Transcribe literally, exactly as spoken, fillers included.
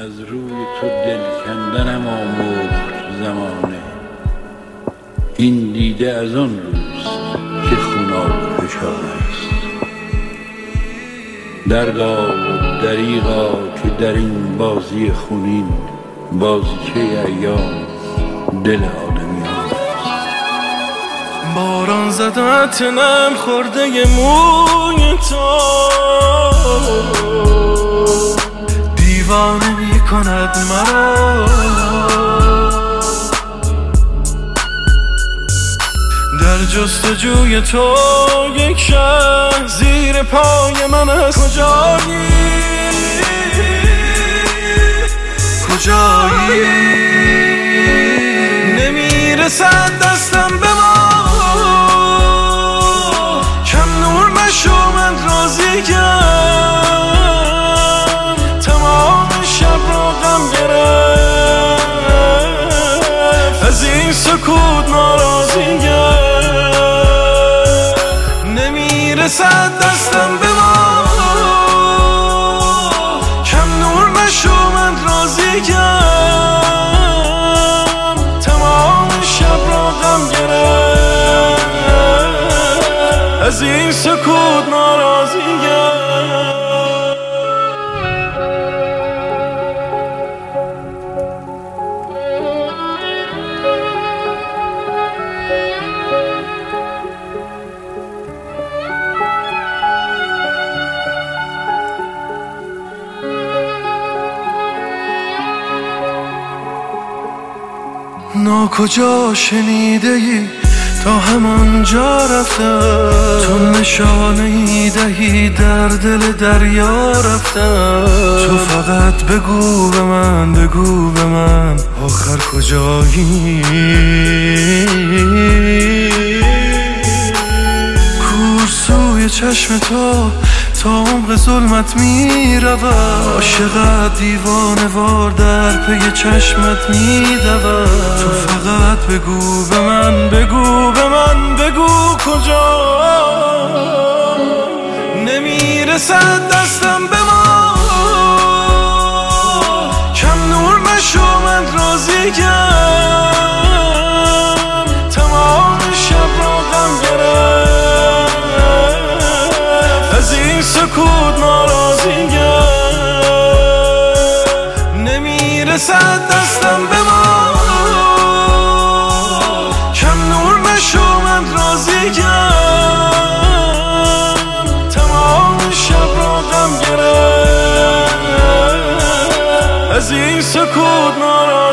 از روی تو دل کندنم آموخت زمانه. این دیده از آن روست که خوناب فشان است. دردا و دریغا که در این بازی خونین بازیچه ایام دل آدمیان است. باران زدت نم خورده موی تو دیوانه می کند مرا. در جستجوی تو یک شهر زیر پای من است. کجایی کجایی نمیرسد دستم به ما. کم نور نشو من راضی کم تمام شب را غم گرفت. از این سکوت ناراضی گرفت. نمیرسد دستم به ما. کم نور نشو من راضی کم تمام شب را غم گرفت. از این سکوت ناراضی گرفت. ناکجا شنیده ای تا همانجا رفتم. تو نشانه ای دهی در دل دریا رفتم. تو فقط بگو به من بگو به من آخر کجایی. کورسوی چشم تو تا عمق ظلمت می رود. عاشقت دیوانه وار در پی چشمت می دود. تو فقط بگو به من بگو به من بگو کجا. نمیرسد دستم به ما. کم نور نشو من راضی کم تمام شب را غم گرفت. از این سکوت ناراضی گرفت. نمیرسد دستم به ما. کم نور نشو من راضی کم تمام شب را غم گرفت. از این سکوت ناراضی